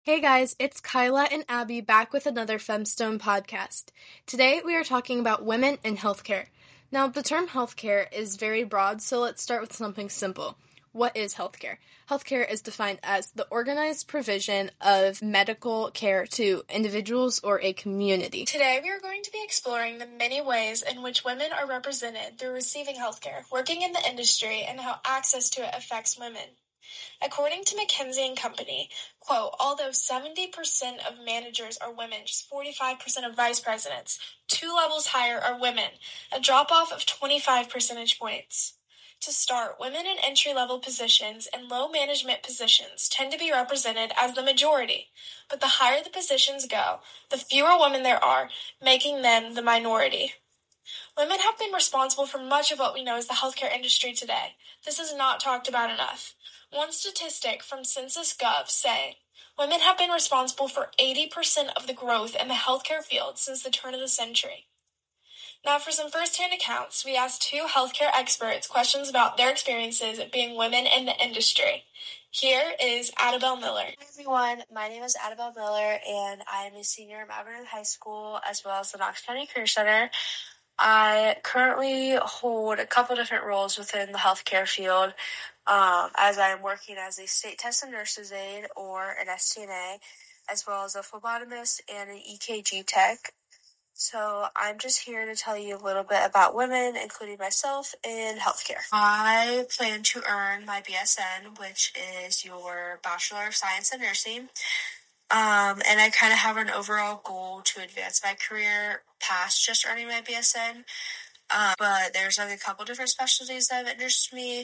Hey guys, it's Kyla and Abby back with another Femstone podcast. Today we are talking about women in healthcare. Now, the term healthcare is very broad, so let's start with something simple. What is healthcare? Healthcare is defined as the organized provision of medical care to individuals or a community. Today we are going to be exploring the many ways in which women are represented through receiving healthcare, working in the industry, and how access to it affects women. According to McKinsey & Company, quote, although 70% of managers are women, just 45% of vice presidents, 2 levels higher are women, a drop-off of 25 percentage points. To start, women in entry-level positions and low management positions tend to be represented as the majority, but the higher the positions go, the fewer women there are, making them the minority. Women have been responsible for much of what we know as the healthcare industry today. This is not talked about enough. One statistic from Census.gov say women have been responsible for 80% of the growth in the healthcare field since the turn of the century. Now, for some first-hand accounts, we asked 2 healthcare experts questions about their experiences being women in the industry. Here is Adabelle Miller. Hi everyone, my name is Adabelle Miller, and I am a senior at Mount Vernon High School as well as the Knox County Career Center. I currently hold a couple different roles within the healthcare field, as I am working as a state test and nurse's aide or an STNA, as well as a phlebotomist and an EKG tech. So I'm just here to tell you a little bit about women, including myself, in healthcare. I plan to earn my BSN, which is your Bachelor of Science in Nursing. And I kind of have an overall goal to advance my career past just earning my BSN. But there's like a couple different specialties that have interested me.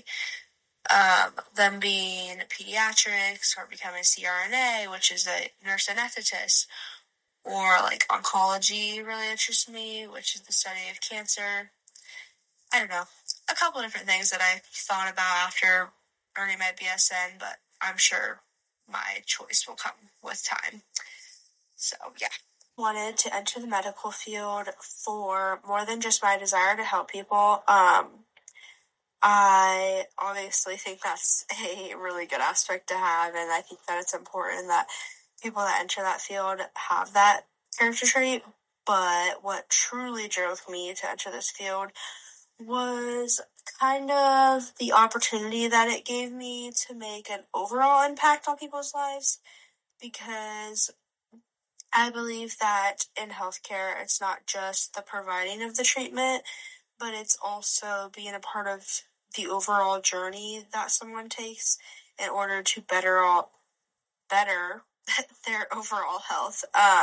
Them being pediatrics or becoming a CRNA, which is a nurse anesthetist, or like oncology really interests me, which is the study of cancer. I don't know, a couple different things that I thought about after earning my BSN, but I'm sure my choice will come with time. So, yeah. Wanted to enter the medical field for more than just my desire to help people. I obviously think that's a really good aspect to have, and I think that it's important that people that enter that field have that character trait. But what truly drove me to enter this field was kind of the opportunity that it gave me to make an overall impact on people's lives, because I believe that in healthcare, it's not just the providing of the treatment, but it's also being a part of the overall journey that someone takes in order to better their overall health.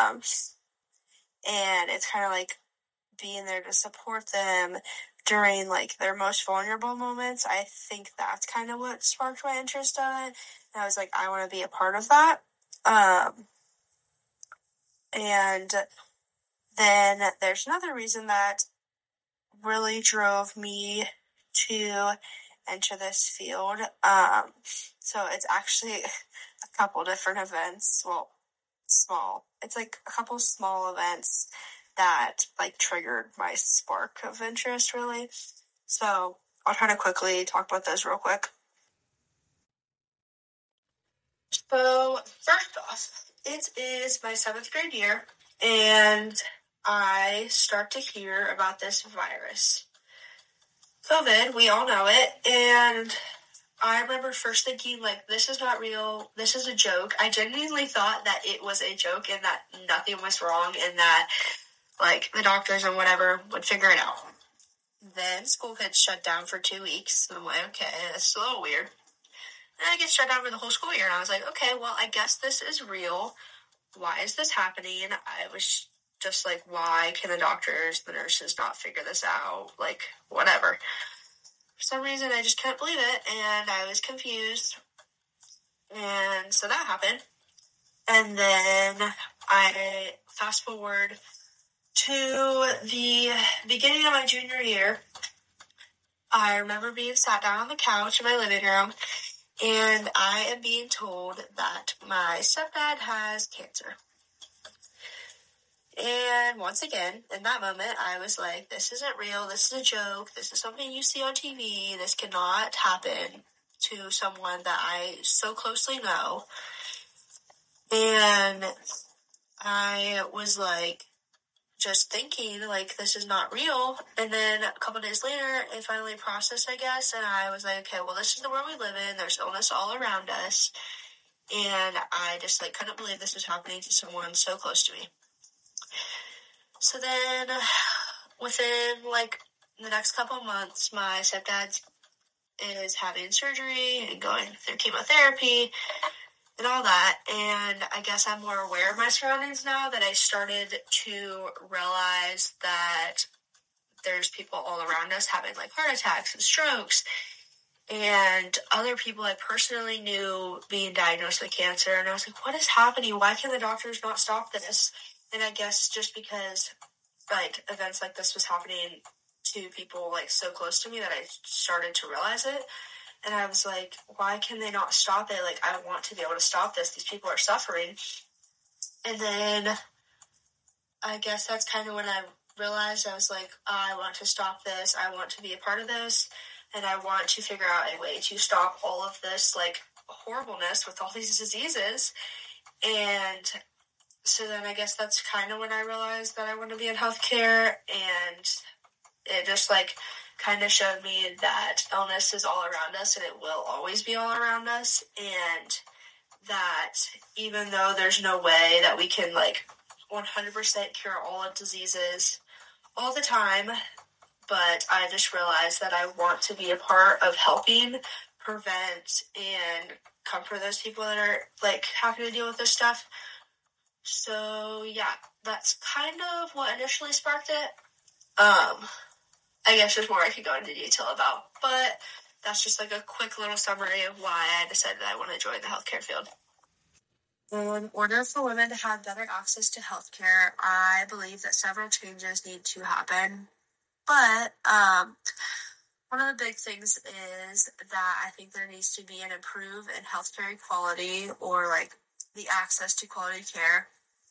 And it's kind of like being there to support them during like their most vulnerable moments. I think that's kind of what sparked my interest in it. And I was like, I want to be a part of that. And then there's another reason that really drove me to enter this field. So it's actually a couple different events. Well, small. It's like a couple small events that like triggered my spark of interest, really. So I'll try to quickly talk about those real quick. So first off, it is my 7th grade year, and I start to hear about this virus. COVID, we all know it, and I remember first thinking, like, this is not real, this is a joke. I genuinely thought that it was a joke and that nothing was wrong and that, like, the doctors and whatever would figure it out. Then school gets shut down for 2 weeks, and I'm like, okay, that's a little weird. And I get shut down for the whole school year, and I was like, okay, well, I guess this is real. Why is this happening? I was just like, why can the doctors, the nurses not figure this out? Like, whatever. For some reason, I just couldn't believe it, and I was confused. And so that happened. And then I fast forward to the beginning of my junior year. I remember being sat down on the couch in my living room, and I am being told that my stepdad has cancer. And once again, in that moment, I was like, this isn't real, this is a joke, this is something you see on TV, this cannot happen to someone that I so closely know. And I was like, just thinking, like, this is not real. And then a couple days later, it finally processed, I guess, and I was like, okay, well, this is the world we live in. There's illness all around us. And I just, like, couldn't believe this was happening to someone so close to me. So then, within, like, the next couple months, my stepdad is having surgery and going through chemotherapy and all that, and I guess I'm more aware of my surroundings now, that I started to realize that there's people all around us having, like, heart attacks and strokes, and other people I personally knew being diagnosed with cancer, and I was like, what is happening? Why can the doctors not stop this? And I guess just because, like, events like this was happening to people, like, so close to me that I started to realize it. And I was like, why can they not stop it? Like, I want to be able to stop this. These people are suffering. And then I guess that's kind of when I realized, I was like, I want to stop this. I want to be a part of this. And I want to figure out a way to stop all of this, like, horribleness with all these diseases. And so then I guess that's kind of when I realized that I want to be in healthcare. And it just, like, kind of showed me that illness is all around us and it will always be all around us, and that even though there's no way that we can, like, 100% cure all of diseases all the time, but I just realized that I want to be a part of helping prevent and comfort those people that are, like, having to deal with this stuff. So yeah, that's kind of what initially sparked it. I guess there's more I could go into detail about, but that's just, like, a quick little summary of why I decided I want to join the healthcare field. In order for women to have better access to healthcare, I believe that several changes need to happen. But one of the big things is that I think there needs to be an improvement in healthcare equality, or, like, the access to quality care.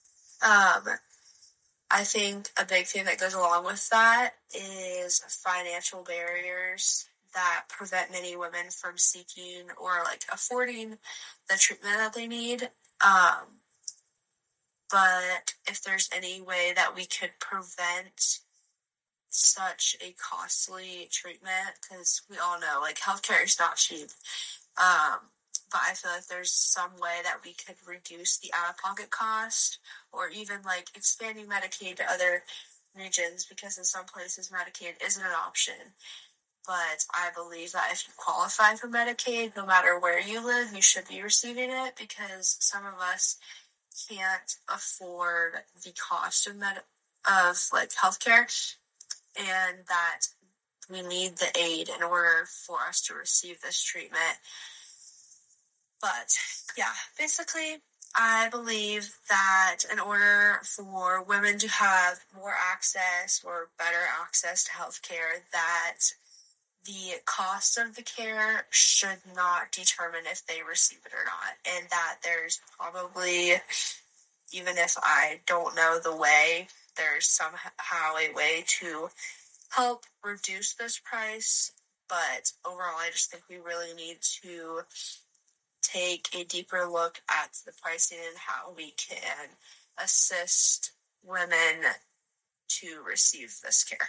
I think a big thing that goes along with that is financial barriers that prevent many women from seeking or, like, affording the treatment that they need. But if there's any way that we could prevent such a costly treatment, because we all know, like, healthcare is not cheap. But I feel like there's some way that we could reduce the out-of-pocket cost, or even, like, expanding Medicaid to other regions, because in some places Medicaid isn't an option. But I believe that if you qualify for Medicaid, no matter where you live, you should be receiving it, because some of us can't afford the cost of healthcare, and that we need the aid in order for us to receive this treatment. But yeah, basically, I believe that in order for women to have more access or better access to healthcare, that the cost of the care should not determine if they receive it or not. And that there's probably, even if I don't know the way, there's somehow a way to help reduce this price. But overall, I just think we really need to take a deeper look at the pricing and how we can assist women to receive this care.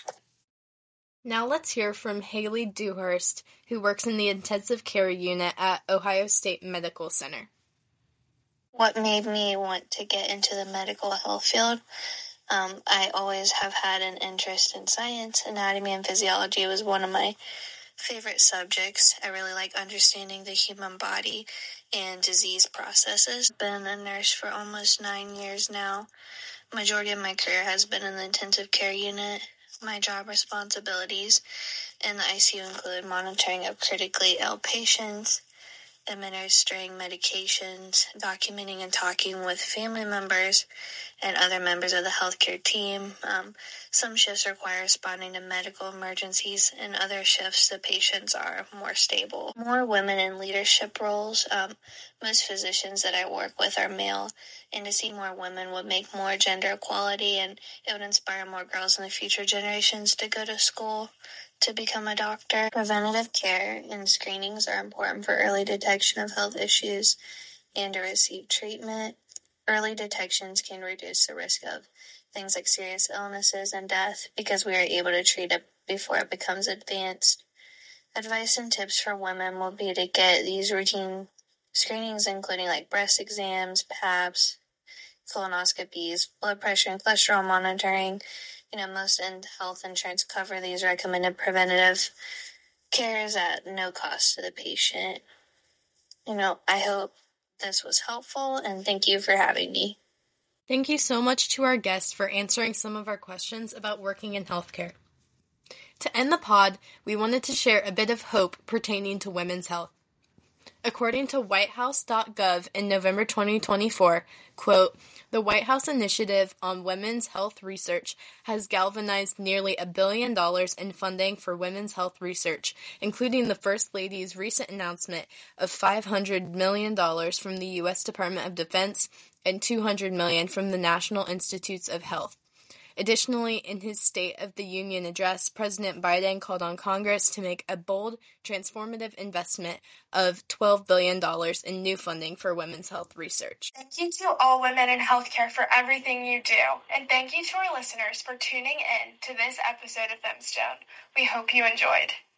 Now let's hear from Haley Dewhurst, who works in the intensive care unit at Ohio State Medical Center. What made me want to get into the medical health field? I always have had an interest in science. Anatomy and physiology was one of my favorite subjects. I really like understanding the human body and disease processes. Been a nurse for almost 9 years now. Majority of my career has been in the intensive care unit. My job responsibilities in the ICU include monitoring of critically ill patients, administering medications, documenting and talking with family members and other members of the healthcare team. Some shifts require responding to medical emergencies, and other shifts the patients are more stable. More women in leadership roles. Most physicians that I work with are male, and to see more women would make more gender equality, and it would inspire more girls in the future generations to go to school to become a doctor. Preventative care and screenings are important for early detection of health issues and to receive treatment. Early detections can reduce the risk of things like serious illnesses and death because we are able to treat it before it becomes advanced. Advice and tips for women will be to get these routine screenings, including like breast exams, PAPs, colonoscopies, blood pressure and cholesterol monitoring. Most health insurance cover these recommended preventative cares at no cost to the patient. I hope this was helpful, and thank you for having me. Thank you so much to our guests for answering some of our questions about working in healthcare. To end the pod, we wanted to share a bit of hope pertaining to women's health. According to whitehouse.gov in November 2024, quote, the White House Initiative on Women's Health Research has galvanized nearly $1 billion in funding for women's health research, including the First Lady's recent announcement of $500 million from the U.S. Department of Defense and $200 million from the National Institutes of Health. Additionally, in his State of the Union address, President Biden called on Congress to make a bold, transformative investment of $12 billion in new funding for women's health research. Thank you to all women in healthcare for everything you do, and thank you to our listeners for tuning in to this episode of Femstone. We hope you enjoyed.